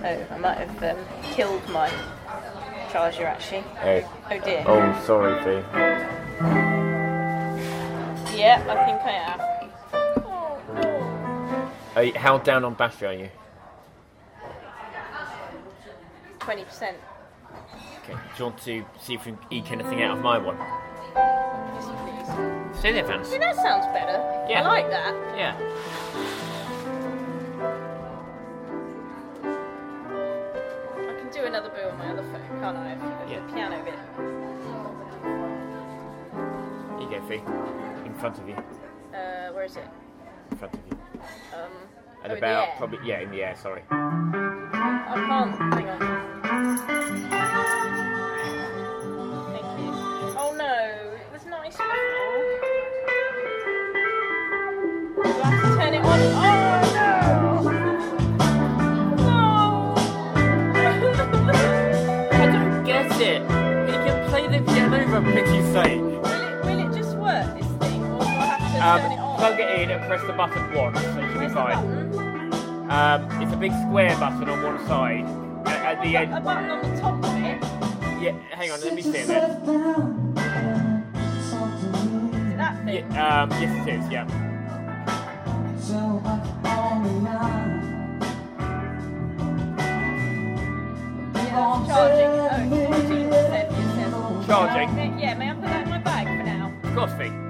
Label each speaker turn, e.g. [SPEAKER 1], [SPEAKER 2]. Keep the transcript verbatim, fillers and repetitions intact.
[SPEAKER 1] Oh, I might have um, killed my charger actually.
[SPEAKER 2] Hey.
[SPEAKER 1] Oh dear.
[SPEAKER 2] Oh, sorry, Fee.
[SPEAKER 1] Yeah, I think I have. Oh, no.
[SPEAKER 2] Are you, how down on battery are you?
[SPEAKER 1] twenty percent.
[SPEAKER 2] Okay. Do you want to see if we can eke anything out of my one?
[SPEAKER 1] Yes, please.
[SPEAKER 2] Stay there, Vance.
[SPEAKER 1] See, that sounds better.
[SPEAKER 2] Yeah.
[SPEAKER 1] I like that.
[SPEAKER 2] Yeah.
[SPEAKER 1] I can do another boo on my other phone, can't I?
[SPEAKER 2] Yeah.
[SPEAKER 1] The piano bit.
[SPEAKER 2] Here you go, Fee. In front of you.
[SPEAKER 1] Uh, where is it?
[SPEAKER 2] In front of you.
[SPEAKER 1] Um,
[SPEAKER 2] At
[SPEAKER 1] oh, in
[SPEAKER 2] about,
[SPEAKER 1] the air.
[SPEAKER 2] probably, yeah, in the air, sorry.
[SPEAKER 1] I can't. Hang on. Thank you. Oh no, it was nice before. Do I have to turn it on? Oh no!
[SPEAKER 2] I don't get it. You can play the piano for pity's sake.
[SPEAKER 1] Will it, will it just work, this thing? Or do I have to
[SPEAKER 2] Um,
[SPEAKER 1] turn it on?
[SPEAKER 2] plug it in and press the button once, so it should be
[SPEAKER 1] Where's the
[SPEAKER 2] fine.
[SPEAKER 1] button?
[SPEAKER 2] Um, it's a big square button on one side. At, at the
[SPEAKER 1] A
[SPEAKER 2] end.
[SPEAKER 1] button on the top of it?
[SPEAKER 2] Yeah, hang on, let me see it then.
[SPEAKER 1] Is it that thing?
[SPEAKER 2] Yeah, um, yes, it is, yeah.
[SPEAKER 1] Yeah, charging. Oh, fourteen percent it says.
[SPEAKER 2] Charging?
[SPEAKER 1] May I- Yeah, may I put that in my bag for now?
[SPEAKER 2] Of course, Fee.